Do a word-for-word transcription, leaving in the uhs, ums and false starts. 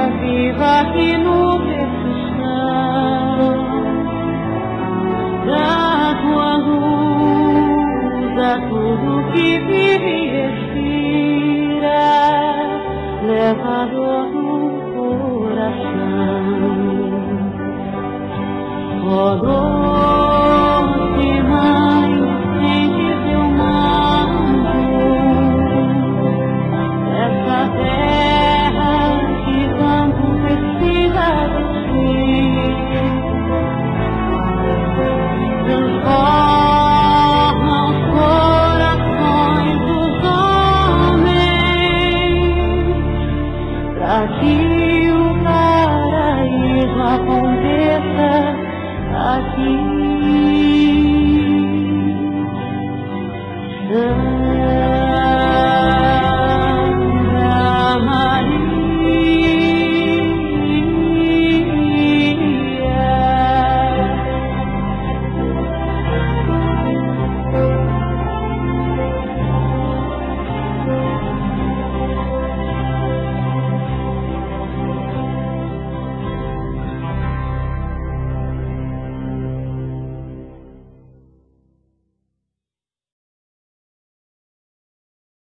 viva que no berço está, dá tua luz a tudo que vive e respira, leva a dor no coração. Ó doce mãe,